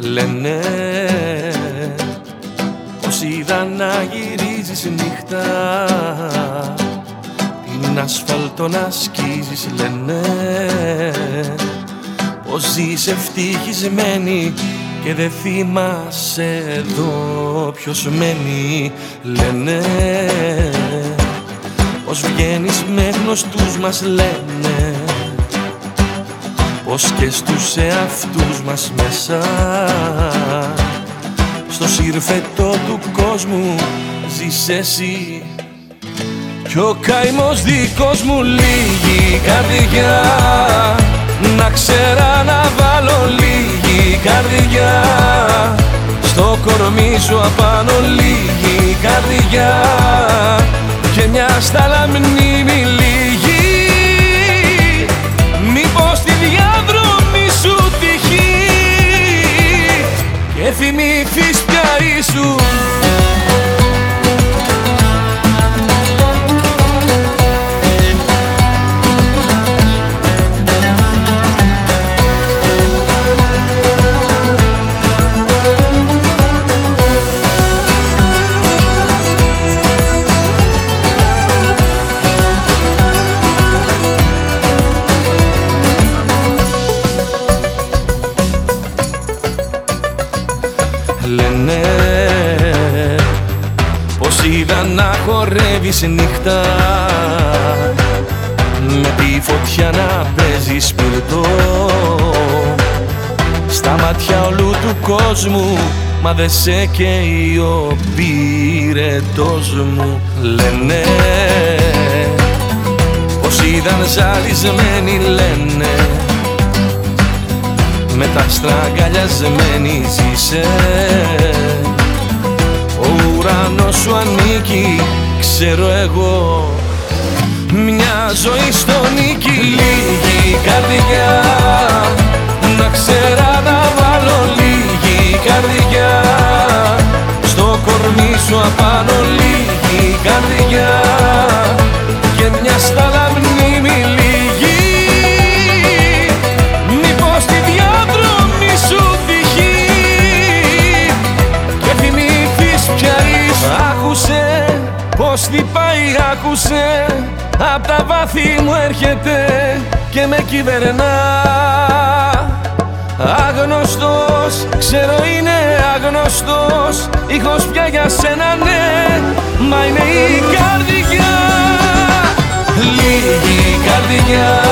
Λένε πως είδα να γυρίζεις νύχτα, την ασφαλτό να σκίζεις. Λένε πως ζεις ευτυχισμένη και δεν θυμάσαι εδώ ποιος μένει. Λένε πως βγαίνεις με γνωστούς μας. Λένε πως και στους εαυτούς μας μέσα στο σύρφετο του κόσμου ζεις εσύ κι ο καημός δικός μου. Λίγη καρδιά να ξέρα να βάλω, λίγη καρδιά στο κορμί σου απάνω, λίγη καρδιά και μια στάλα μνήμη λίγη. Μήπως τη διαδρομή σου τυχεί και θυμηθείς πια ήσου. Λένε πως είδα να χορεύεις νύχτα, με τη φωτιά να παίζεις σπιρτό στα μάτια όλου του κόσμου, μα δε σε καίει ο πυρετός μου. Λένε πως είδαν ζαλισμένοι, λένε με τα στραγγαλιασμένη ζήσε. Ο ουρανός σου ανήκει, ξέρω εγώ, μια ζωή στο νίκη. Λίγη καρδιά να ξέρα να βάλω, λίγη καρδιά στο κορμί σου απάνω, λίγη καρδιά και μια στάλα μνήμη λίγη. Μήπως τη διαδρομή σου τυχεί και θυμηθείς πια ήσου. Άκουσε πως τι πάει, άκουσε, απ' τα βάθη μου έρχεται και με κυβερνά. Άγνωστος, ξέρω είναι άγνωστος, ήχος πια για σένα ναι, μα είναι η καρδιά. Λίγη καρδιά